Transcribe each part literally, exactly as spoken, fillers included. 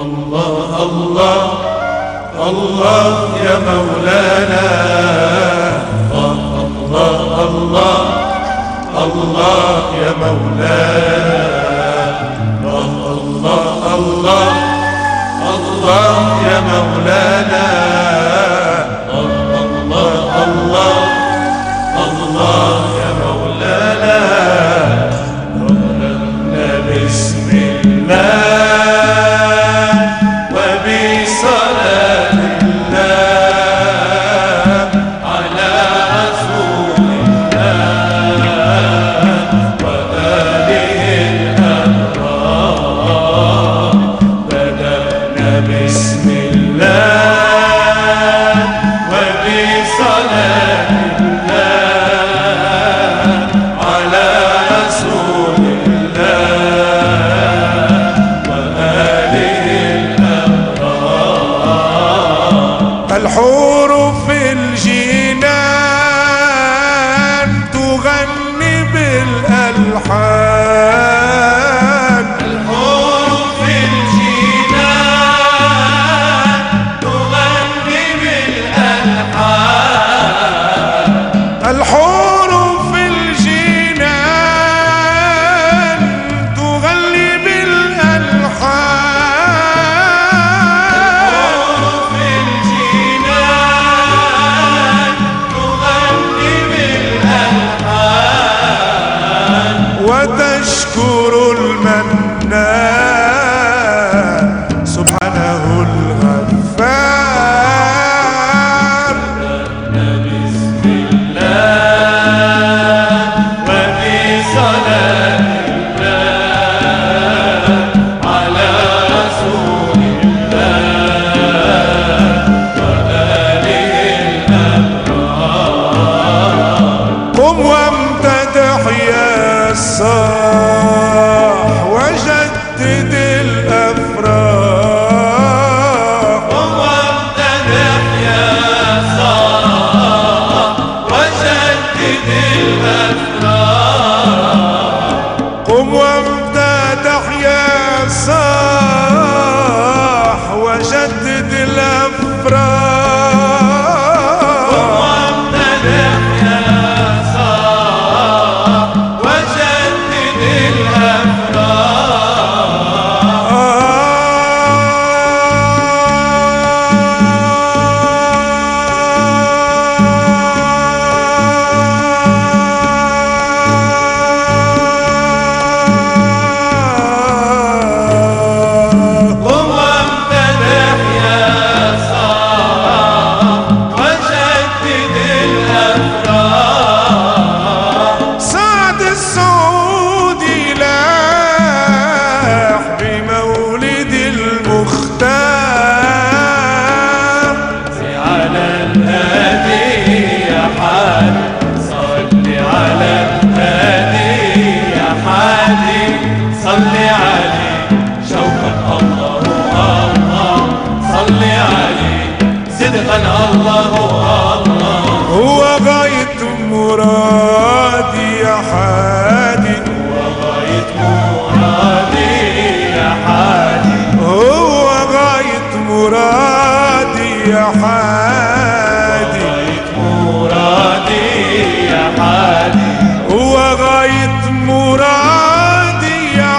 الله الله الله يا مولانا، الله الله الله يا مولانا، الله الله الله يا مولانا، الله الله الله يا مولانا. ربنا بسم الله وبصلاة الله على رسول الله وآله الأبرار. بدأنا بسم الله وبصلاة الله على رسول الله وآله الأبرار. الحور في الجنان تغني بالألحان، الحور في الجنان تغني بالألحان، الحور في الجنان تغني بالألحان، في الجنان تغني بالألحان. وتشكر المنان سبحانه الغفار. بسم الله وبصلاة الله على رسول الله وآله الأبرار. قم وامتدح يا الصاح وجدد الأفراح. قم وامتدح يا صاح وجدد الأفراح. قم وامتدح يا صاح وجدد الأفراح. وامتدح يا صاح وجدد الأفراح. قم وامتدح يا صاح وجدد الأفراح. سعد السعودي لاح بمولد المختار. على الهادي يا حادي صل على الهادي يا حادي صل عليه شوقا الله الله صل عليه صدقا الله الله. هو غاية مرادي يا حادي، وغاية مرادي يا حادي، هو غاية مرادي يا حادي، غاية مرادي يا حادي، هو غاية مرادي يا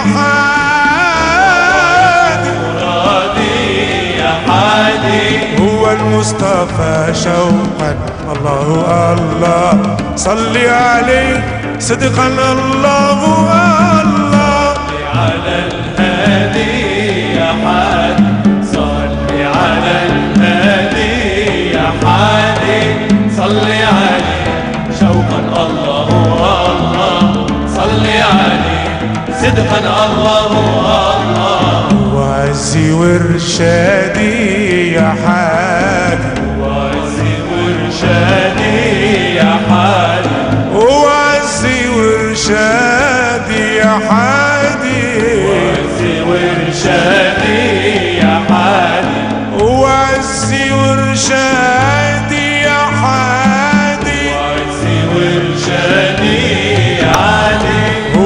حادي، مرادي يا حادي. هو المصطفى شوقا الله الله صل عليه صدقا الله الله. على الهادي يا حادي صل على الهادي يا حادي صل عليه شوقا الله الله صل عليه صدقا الله الله. وعزي وارشادي يا حادي، وعزي وارشادي يا حادي، وعزي وارشادي يا حادي، وعزي وارشادي يا حادي، وعزي وارشادي يا حادي، وعزي وارشادي يا حادي. هو الم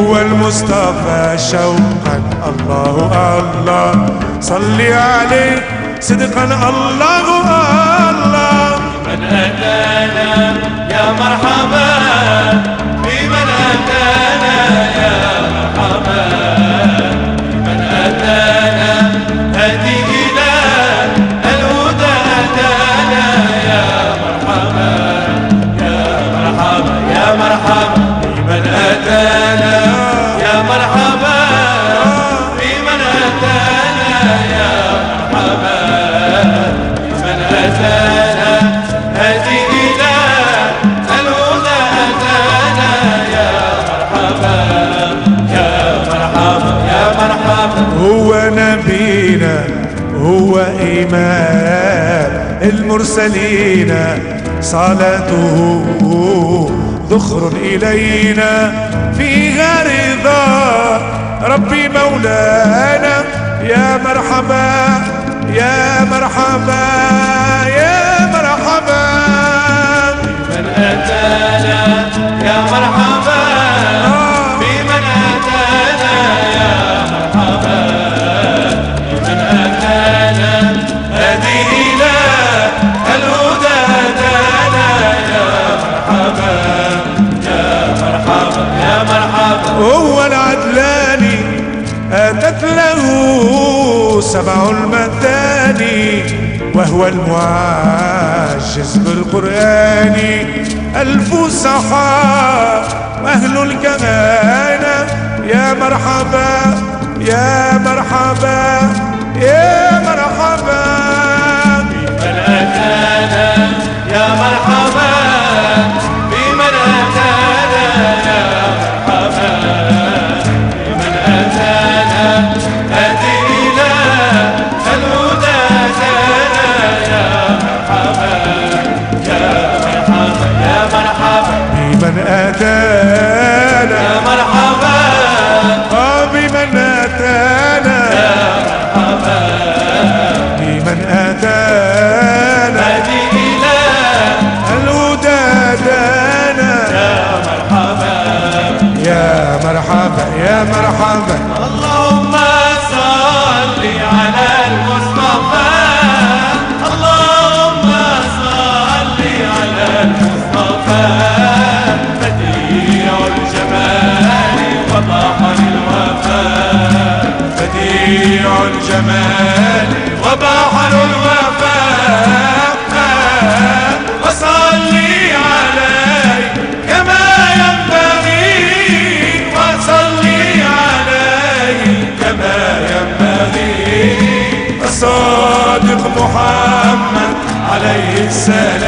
المصطفى شوقا. الله الله صلي عليه صدقا. الله الله من أتانا يا مرحبا بمن أتانا يا مرحبا بمن أتانا هدي إلى الهدى أتانا يا مرحبا يا مرحبا يا مرحبا بمن أتانا يا مرحبا بمن أتانا يا مرحبا بمن أتانا هدي إلى الهدى أتانا يا مرحبا يا مرحبا يا مرحبا. هو نبينا هو إمام المرسلين صلاته ذخر إلينا فيها رضا ربي مولانا. يا مرحبا يا مرحبا يا مرحبا بمن أتانا يا مرحبا بمن أتانا يا مرحبا بمن أتانا هدي إلى الهدى أتانا يا مرحبا يا مرحبا يا مرحبا. هو العدلاني أتت له سبع المثاني وهو المعجز بالقرآن. الفصحاء أهل الكمانة. يا مرحبا يا مرحبا يا مرحبا بمن أتانا يا مرحبا بمن أتانا يا مرحبا بمن أتانا هدي إلى الهدى أتانا يا مرحبا يا مرحبا يا مرحبا بمن أتانا يا مرحبا آه بمن أتانا يا مرحبا بمن أتانا هدي إلى الهدى أتانا يا مرحبا يا مرحبا يا مرحبا. اللهم صل على المصطفى. اللهم صل على المصطفى بديع الجمال وبحر الوفاء بديع الجمال وبحر الوفاء وصلي عليه كما ينبغي وصلي عليه كما ينبغي. الصادق محمد عليه السلام